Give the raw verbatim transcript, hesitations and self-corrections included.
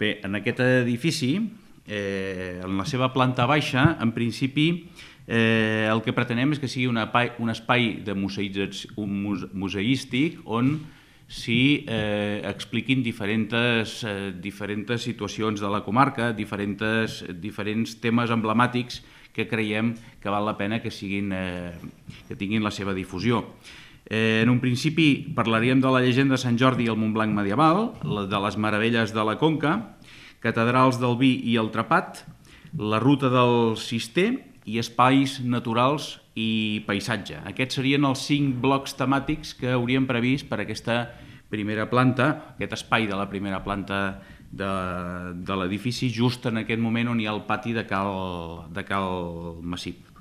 Bé, en aquest edifici, en la seva planta baixa, en principi, el que pretenem és que sigui un espai de museístic on s'hi expliquin diferents situacions de la comarca, diferents temes emblemàtics que creiem que val la pena que tinguin la seva difusió. En un principi parlaríem de la llegenda de Sant Jordi i el Montblanc medieval, de les meravelles de la Conca, catedrals del vi i el Trepat, la ruta del Cister i espais naturals i paisatge. Aquests serien els cinc blocs temàtics que hauríem previst per a aquesta primera planta, aquest espai de la primera planta de l'edifici, just en aquest moment on hi ha el pati de Cal Massip.